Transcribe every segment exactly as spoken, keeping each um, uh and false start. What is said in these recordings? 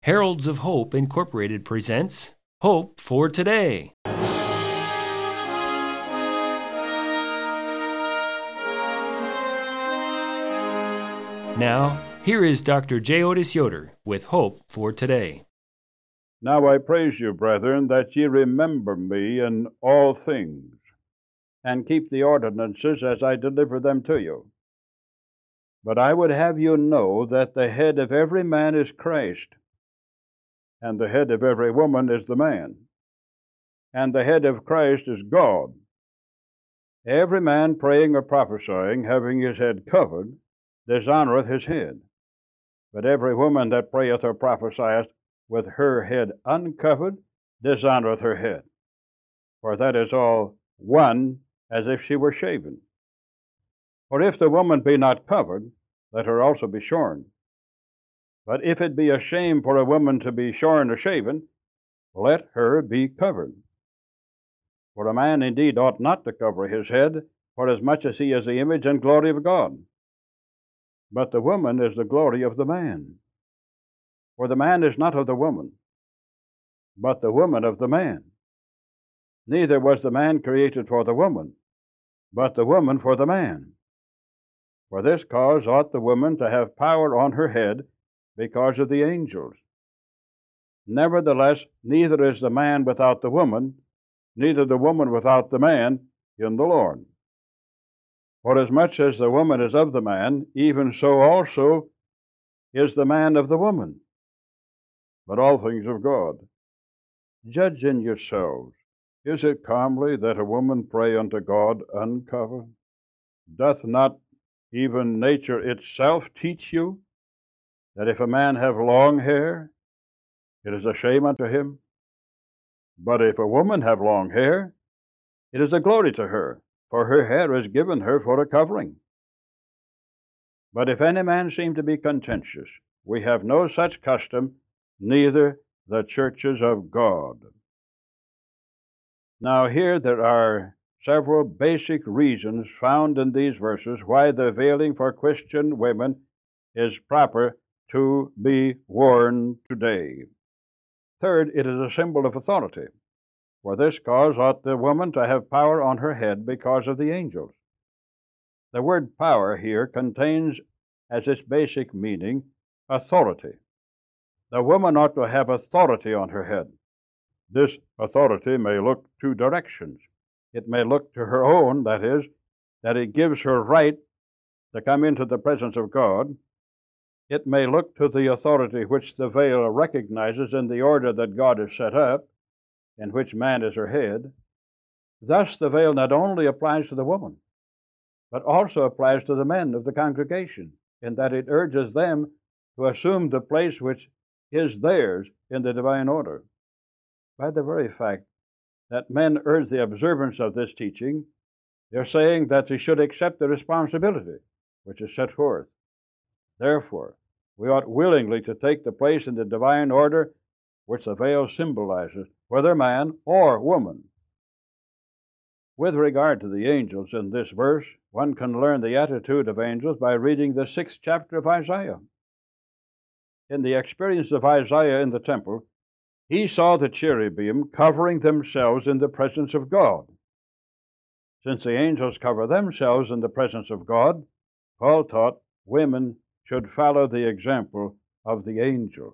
Heralds of Hope Incorporated presents Hope for Today. Now, here is Doctor J. Otis Yoder with Hope for Today. Now I praise you, brethren, that ye remember me in all things, and keep the ordinances as I deliver them to you. But I would have you know that the head of every man is Christ, and the head of every woman is the man, and the head of Christ is God. Every man praying or prophesying, having his head covered, dishonoreth his head. But every woman that prayeth or prophesieth with her head uncovered dishonoreth her head. For that is all one as if she were shaven. For if the woman be not covered, let her also be shorn. But if it be a shame for a woman to be shorn or shaven, let her be covered. For a man indeed ought not to cover his head, forasmuch as he is the image and glory of God. But the woman is the glory of the man. For the man is not of the woman, but the woman of the man. Neither was the man created for the woman, but the woman for the man. For this cause ought the woman to have power on her head, because of the angels. Nevertheless, neither is the man without the woman, neither the woman without the man in the Lord. For as much as the woman is of the man, even so also is the man of the woman. But all things of God. Judge in yourselves. Is it comely that a woman pray unto God uncovered? Doth not even nature itself teach you that if a man have long hair, it is a shame unto him? But if a woman have long hair, it is a glory to her, for her hair is given her for a covering. But if any man seem to be contentious, we have no such custom, neither the churches of God. Now here there are several basic reasons found in these verses why the veiling for Christian women is proper to be worn today. Third, it is a symbol of authority. For this cause ought the woman to have power on her head because of the angels. The word power here contains as its basic meaning authority. The woman ought to have authority on her head. This authority may look two directions. It may look to her own, that is, that it gives her right to come into the presence of God. It may look to the authority which the veil recognizes in the order that God has set up, in which man is her head. Thus the veil not only applies to the woman, but also applies to the men of the congregation, in that it urges them to assume the place which is theirs in the divine order. By the very fact that men urge the observance of this teaching, they're saying that they should accept the responsibility which is set forth. Therefore, we ought willingly to take the place in the divine order which the veil symbolizes, whether man or woman. With regard to the angels in this verse, one can learn the attitude of angels by reading the sixth chapter of Isaiah. In the experience of Isaiah in the temple, he saw the cherubim covering themselves in the presence of God. Since the angels cover themselves in the presence of God, Paul taught women should follow the example of the angels.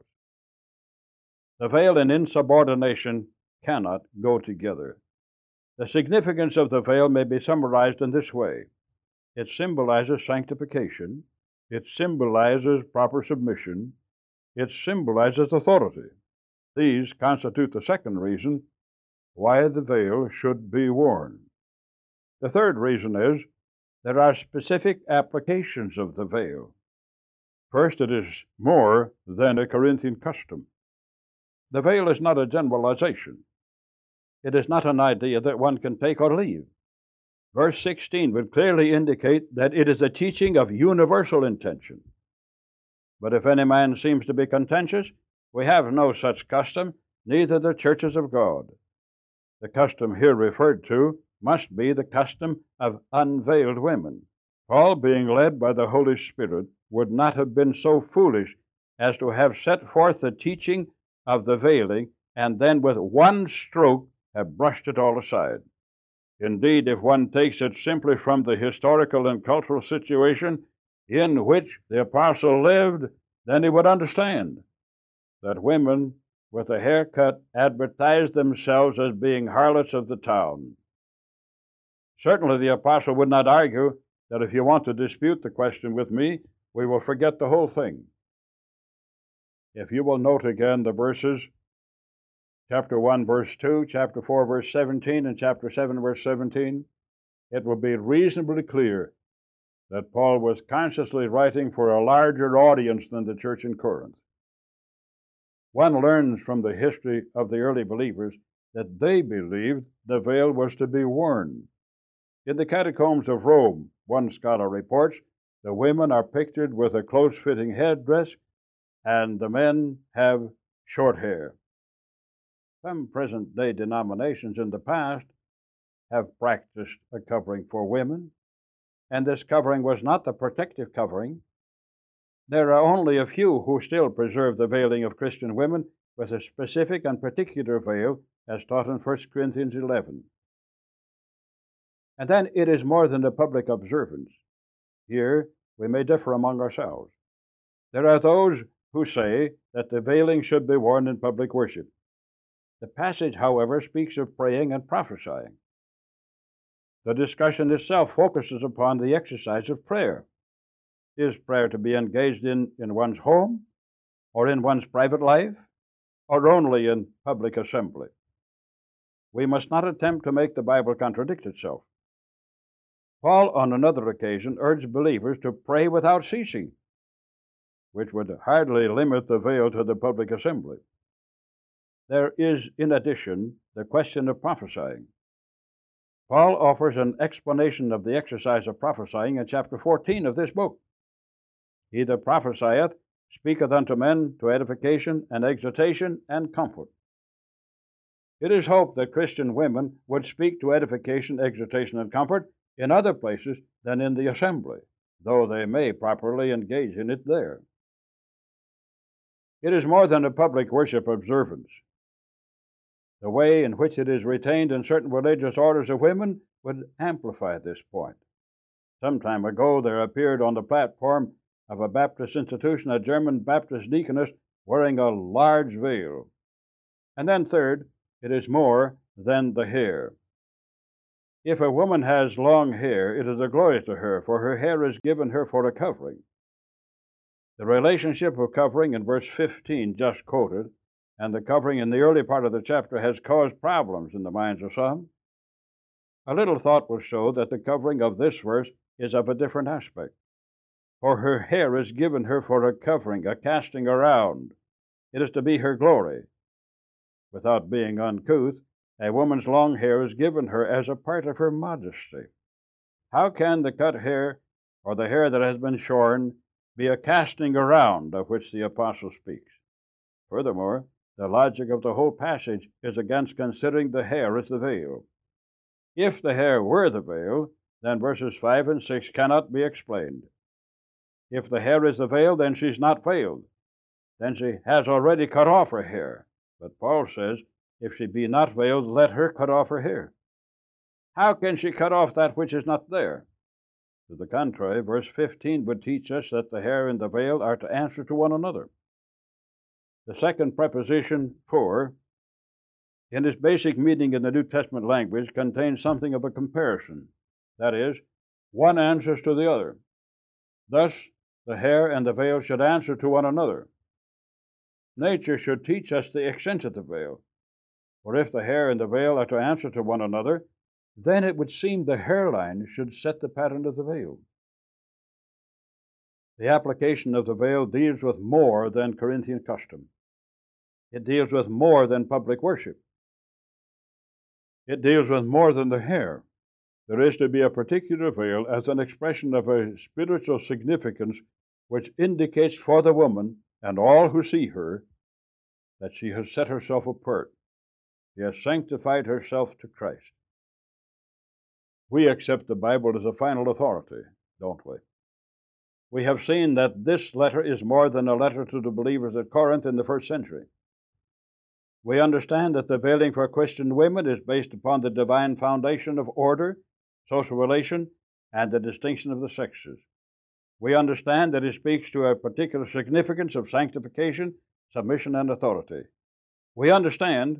The veil and insubordination cannot go together. The significance of the veil may be summarized in this way. It symbolizes sanctification. It symbolizes proper submission. It symbolizes authority. These constitute the second reason why the veil should be worn. The third reason is there are specific applications of the veil. First, it is more than a Corinthian custom. The veil is not a generalization. It is not an idea that one can take or leave. Verse sixteen would clearly indicate that it is a teaching of universal intention. But if any man seems to be contentious, we have no such custom, neither the churches of God. The custom here referred to must be the custom of unveiled women. Paul, being led by the Holy Spirit, would not have been so foolish as to have set forth the teaching of the veiling, and then with one stroke have brushed it all aside. Indeed, if one takes it simply from the historical and cultural situation in which the apostle lived, then he would understand that women with a haircut advertised themselves as being harlots of the town. Certainly the apostle would not argue that if you want to dispute the question with me, we will forget the whole thing. If you will note again the verses, chapter one, verse two, chapter four, verse seventeen, and chapter seven, verse seventeen, it will be reasonably clear that Paul was consciously writing for a larger audience than the church in Corinth. One learns from the history of the early believers that they believed the veil was to be worn. In the catacombs of Rome, one scholar reports, the women are pictured with a close-fitting headdress, and the men have short hair. Some present-day denominations in the past have practiced a covering for women, and this covering was not the protective covering. There are only a few who still preserve the veiling of Christian women with a specific and particular veil, as taught in First Corinthians eleven. And then it is more than a public observance. Here we may differ among ourselves. There are those who say that the veiling should be worn in public worship. The passage, however, speaks of praying and prophesying. The discussion itself focuses upon the exercise of prayer. Is prayer to be engaged in in one's home, or in one's private life, or only in public assembly? We must not attempt to make the Bible contradict itself. Paul, on another occasion, urged believers to pray without ceasing, which would hardly limit the veil to the public assembly. There is, in addition, the question of prophesying. Paul offers an explanation of the exercise of prophesying in chapter fourteen of this book. He that prophesieth speaketh unto men to edification and exhortation and comfort. It is hoped that Christian women would speak to edification, exhortation, and comfort in other places than in the assembly, though they may properly engage in it there. It is more than a public worship observance. The way in which it is retained in certain religious orders of women would amplify this point. Some time ago there appeared on the platform of a Baptist institution a German Baptist deaconess wearing a large veil. And then third, it is more than the hair. If a woman has long hair, it is a glory to her, for her hair is given her for a covering. The relationship of covering in verse fifteen, just quoted, and the covering in the early part of the chapter has caused problems in the minds of some. A little thought will show that the covering of this verse is of a different aspect. For her hair is given her for a covering, a casting around. It is to be her glory. Without being uncouth, a woman's long hair is given her as a part of her modesty. How can the cut hair, or the hair that has been shorn, be a casting around of which the apostle speaks? Furthermore, the logic of the whole passage is against considering the hair as the veil. If the hair were the veil, then verses five and six cannot be explained. If the hair is the veil, then she's not veiled. Then she has already cut off her hair. But Paul says, if she be not veiled, let her cut off her hair. How can she cut off that which is not there? To the contrary, verse fifteen would teach us that the hair and the veil are to answer to one another. The second preposition, for, in its basic meaning in the New Testament language, contains something of a comparison. That is, one answers to the other. Thus, the hair and the veil should answer to one another. Nature should teach us the extent of the veil. For if the hair and the veil are to answer to one another, then it would seem the hairline should set the pattern of the veil. The application of the veil deals with more than Corinthian custom. It deals with more than public worship. It deals with more than the hair. There is to be a particular veil as an expression of a spiritual significance which indicates for the woman and all who see her that she has set herself apart. She has sanctified herself to Christ. We accept the Bible as a final authority, don't we? we have seen that this letter is more than a letter to the believers at Corinth in the first century. We understand that the veiling for Christian women is based upon the divine foundation of order, social relation, and the distinction of the sexes. We understand that it speaks to a particular significance of sanctification, submission, and authority. We understand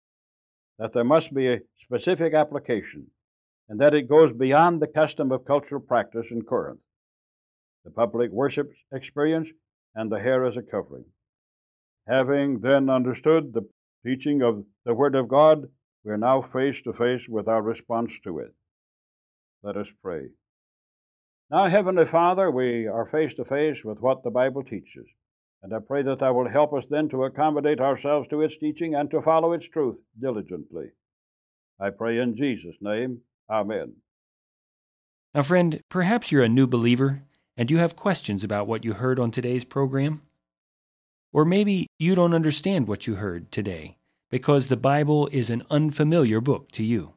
that there must be a specific application, and that it goes beyond the custom of cultural practice in Corinth, the public worship experience, and the hair as a covering. Having then understood the teaching of the Word of God, we are now face to face with our response to it. Let us pray. Now, Heavenly Father, we are face to face with what the Bible teaches, and I pray that Thou will help us then to accommodate ourselves to its teaching and to follow its truth diligently. I pray in Jesus' name. Amen. Now, friend, perhaps you're a new believer and you have questions about what you heard on today's program. Or maybe you don't understand what you heard today because the Bible is an unfamiliar book to you.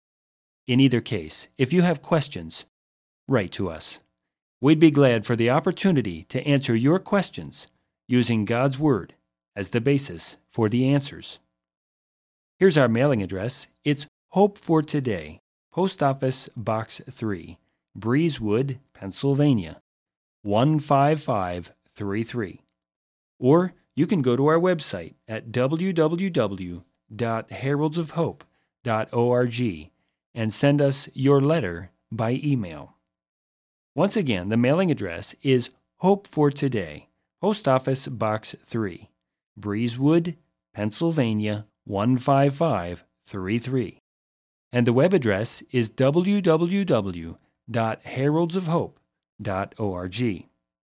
In either case, if you have questions, write to us. We'd be glad for the opportunity to answer your questions using God's Word as the basis for the answers. Here's our mailing address. It's Hope for Today, Post Office Box three, Breezewood, Pennsylvania, one five five three three. Or you can go to our website at w w w dot heralds of hope dot org and send us your letter by email. Once again, the mailing address is Hope for Today, Post Office Box three, Breezewood, Pennsylvania, one five five three three. And the web address is w w w dot heralds of hope dot org.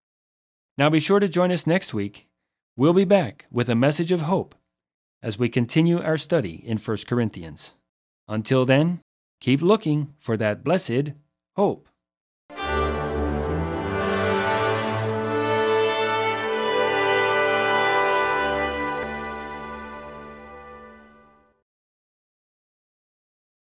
Now be sure to join us next week. We'll be back with a message of hope as we continue our study in First Corinthians. Until then, keep looking for that blessed hope.